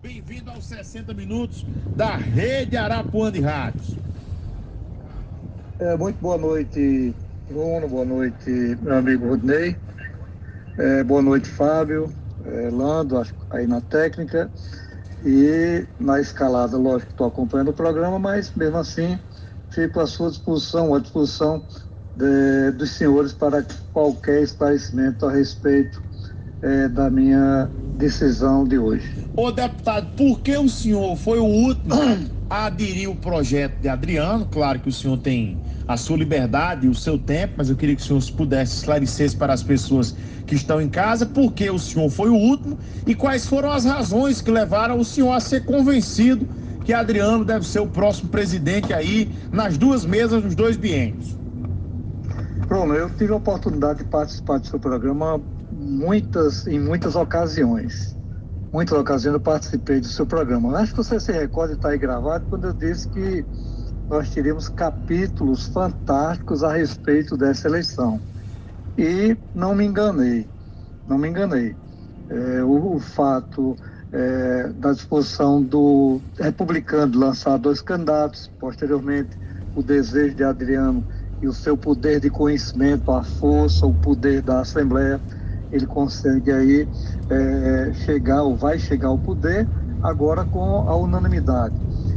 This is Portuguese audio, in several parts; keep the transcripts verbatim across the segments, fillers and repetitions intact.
Bem-vindo aos sessenta minutos da Rede Arapuã de Rádios. É, muito boa noite, Bruno, boa noite, meu amigo Rodney, é, boa noite, Fábio, é, Lando, acho, aí na técnica, e na escalada, lógico que estou acompanhando o programa, mas mesmo assim fico à sua disposição, à disposição de, dos senhores para qualquer esclarecimento a respeito é, da minha decisão de hoje. Ô deputado, por que o senhor foi o último a aderir o projeto de Adriano? Claro que o senhor tem a sua liberdade e o seu tempo, mas eu queria que o senhor pudesse esclarecer para as pessoas que estão em casa por que o senhor foi o último e quais foram as razões que levaram o senhor a ser convencido que Adriano deve ser o próximo presidente aí nas duas mesas dos dois biênios. Bruno, eu tive a oportunidade de participar do seu programa muitas, em muitas ocasiões. Muitas ocasiões eu participei do seu programa. Acho que você se recorda, está aí gravado, quando eu disse que nós teríamos capítulos fantásticos a respeito dessa eleição. E não me enganei, não me enganei. É, o, o fato é, da disposição do republicano de lançar dois candidatos, posteriormente o desejo de Adriano e o seu poder de conhecimento, a força, o poder da Assembleia, ele consegue aí é, chegar, ou vai chegar ao poder, agora com a unanimidade.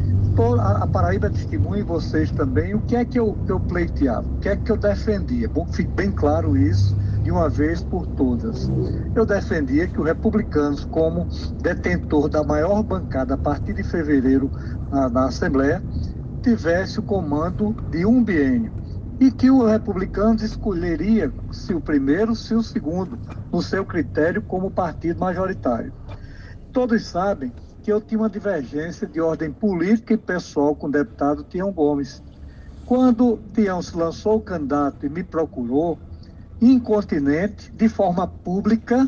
A Paraíba testemunha e vocês também o que é que eu, que eu pleiteava, o que é que eu defendia. Bom que fique bem claro isso de uma vez por todas. Eu defendia que os republicanos, como detentor da maior bancada a partir de fevereiro na, na Assembleia, tivesse o comando de um biênio e que os republicanos escolheria se o primeiro, se o segundo, no seu critério como partido majoritário. Todos sabem que eu tinha uma divergência de ordem política e pessoal com o deputado Tião Gomes. Quando Tião se lançou candidato e me procurou, incontinente, de forma pública,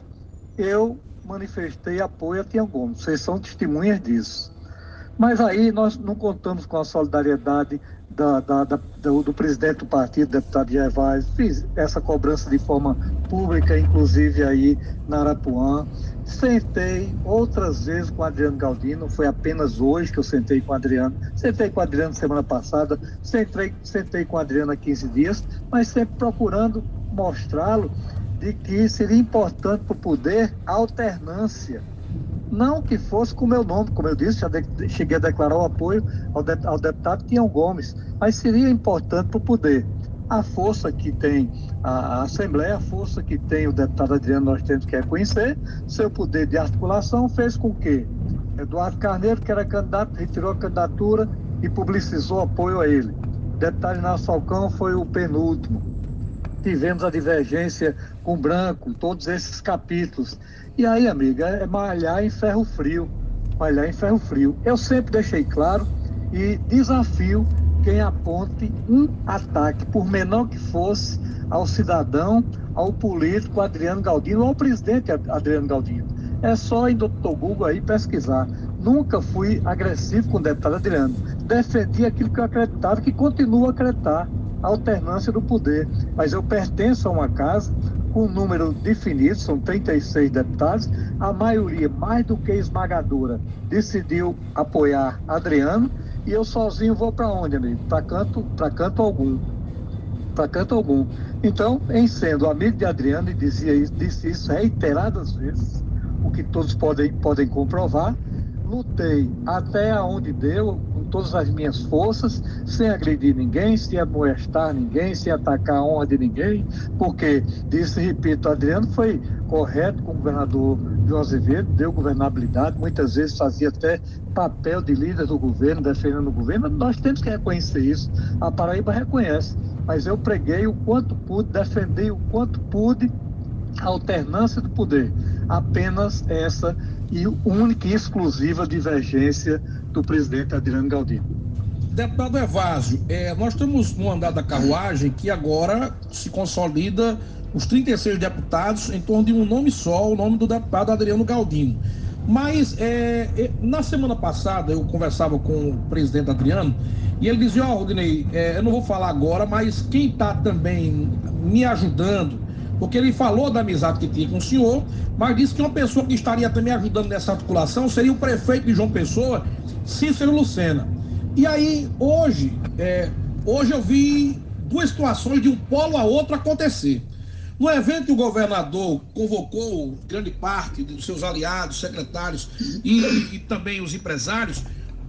eu manifestei apoio a Tião Gomes. Vocês são testemunhas disso. Mas aí nós não contamos com a solidariedade da, da, da, do, do presidente do partido, deputado Gervais, fiz essa cobrança de forma pública, inclusive aí na Arapuã. Sentei outras vezes com o Adriano Galdino, foi apenas hoje que eu sentei com o Adriano. Sentei com o Adriano semana passada, sentei, sentei com o Adriano há quinze dias, mas sempre procurando mostrá-lo de que seria importante para o poder a alternância. Não que fosse com o meu nome, como eu disse, já de, cheguei a declarar o apoio ao, de, ao deputado Tião Gomes, mas seria importante para o poder. A força que tem a, a Assembleia, a força que tem o deputado Adriano, nós temos que reconhecer, seu poder de articulação fez com que Eduardo Carneiro, que era candidato, retirou a candidatura e publicizou apoio a ele. O deputado Inácio Falcão foi o penúltimo. Tivemos a divergência com Branco, todos esses capítulos. E aí, amiga, é malhar em ferro frio. Malhar em ferro frio. Eu sempre deixei claro e desafio quem aponte um ataque, por menor que fosse, ao cidadão, ao político Adriano Galdino, ou ao presidente Adriano Galdino. É só em doutor Google aí pesquisar. Nunca fui agressivo com o deputado Adriano. Defendi aquilo que eu acreditava, que continuo a acreditar, a alternância do poder. Mas eu pertenço a uma casa com um número definido, são trinta e seis deputados, a maioria, mais do que esmagadora, decidiu apoiar Adriano, e eu sozinho vou para onde, amigo? Para canto, para canto algum. Para canto algum. Então, em sendo amigo de Adriano, e dizia isso, disse isso reiteradas vezes, o que todos podem, podem comprovar, lutei até onde deu, com todas as minhas forças, sem agredir ninguém, sem amoestar ninguém, sem atacar a honra de ninguém, porque, disse, repito, Adriano foi correto com o governador João Azevedo, deu governabilidade, muitas vezes fazia até papel de líder do governo, defendendo o governo, nós temos que reconhecer isso. A Paraíba reconhece, mas eu preguei o quanto pude, defendi o quanto pude a alternância do poder. Apenas essa e única e exclusiva divergência do presidente Adriano Galdino. Deputado Evásio, é, nós temos no andar da carruagem que agora se consolida os trinta e seis deputados em torno de um nome só, o nome do deputado Adriano Galdino. Mas é, é, na semana passada eu conversava com o presidente Adriano e ele dizia, ó, oh, Rodinei, é, eu não vou falar agora, mas quem está também me ajudando porque ele falou da amizade que tinha com o senhor, mas disse que uma pessoa que estaria também ajudando nessa articulação seria o prefeito de João Pessoa, Cícero Lucena. E aí, hoje, é, hoje eu vi duas situações de um polo a outro acontecer. No evento que o governador convocou grande parte dos seus aliados, secretários e, e também os empresários,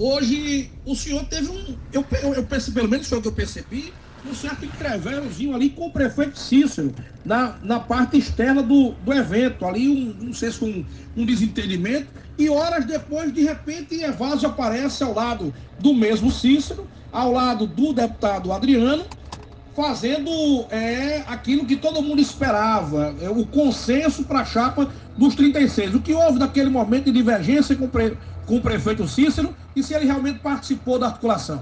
hoje o senhor teve um, eu, eu, eu percebi, pelo menos foi o que eu percebi, um certo entreverozinho ali com o prefeito Cícero, na, na parte externa do, do evento, ali um, não sei se foi um, um desentendimento, e horas depois, de repente, Evásio aparece ao lado do mesmo Cícero, ao lado do deputado Adriano, fazendo é, aquilo que todo mundo esperava, é, o consenso para a chapa dos trinta e seis. O que houve naquele momento de divergência com, pre, com o prefeito Cícero e se ele realmente participou da articulação?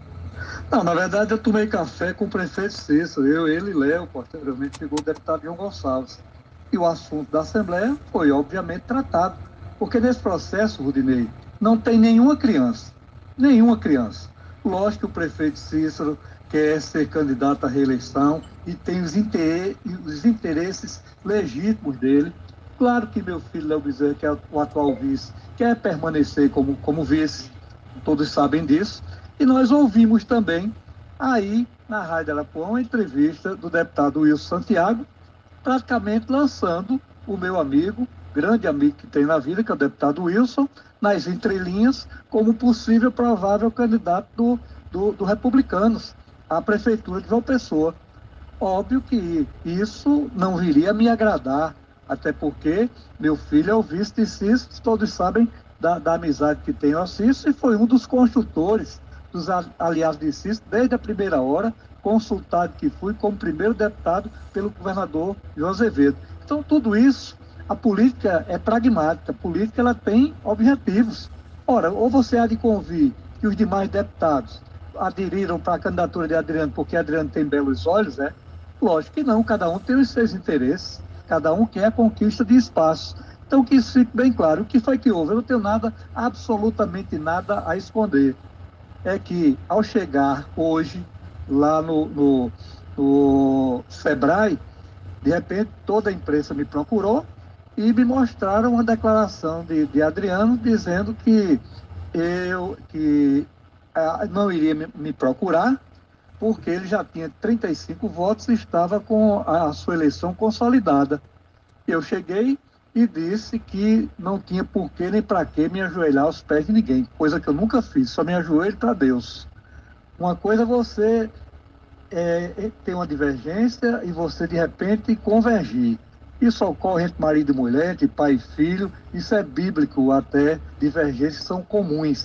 Não, na verdade eu tomei café com o prefeito Cícero, eu, ele e Léo, posteriormente chegou o deputado João Gonçalves. E o assunto da Assembleia foi obviamente tratado, porque nesse processo, Rudinei, não tem nenhuma criança, nenhuma criança. Lógico que o prefeito Cícero quer ser candidato à reeleição e tem os, inter... os interesses legítimos dele. Claro que meu filho Léo Bezerra, que é o atual vice, quer permanecer como, como vice, todos sabem disso. E nós ouvimos também, aí, na Rádio Arapuã, uma entrevista do deputado Wilson Santiago, praticamente lançando o meu amigo, grande amigo que tem na vida, que é o deputado Wilson, nas entrelinhas, como possível provável candidato do, do, do Republicanos à Prefeitura de João Pessoa. Óbvio que isso não viria a me agradar, até porque meu filho é o vice de Cícero, todos sabem da, da amizade que tenho a Cícero, e foi um dos construtores dos aliados de Cícero desde a primeira hora, consultado que fui como primeiro deputado pelo governador João Azevedo. Então, tudo isso, a política é pragmática, a política ela tem objetivos. Ora, ou você há de convir que os demais deputados aderiram para a candidatura de Adriano porque Adriano tem belos olhos, é? Lógico que não, cada um tem os seus interesses, cada um quer a conquista de espaço. Então, que isso fique bem claro. O que foi que houve? Eu não tenho nada, absolutamente nada a esconder. É que, ao chegar hoje, lá no, no, no Sebrae, de repente toda a imprensa me procurou e me mostraram uma declaração de, de Adriano dizendo que eu que, ah, não iria me, me procurar porque ele já tinha trinta e cinco votos e estava com a sua eleição consolidada. Eu cheguei e disse que não tinha por que nem para que me ajoelhar aos pés de ninguém, coisa que eu nunca fiz, só me ajoelho para Deus. Uma coisa é você é, ter uma divergência e você de repente convergir. Isso ocorre entre marido e mulher, entre pai e filho, isso é bíblico até, divergências são comuns.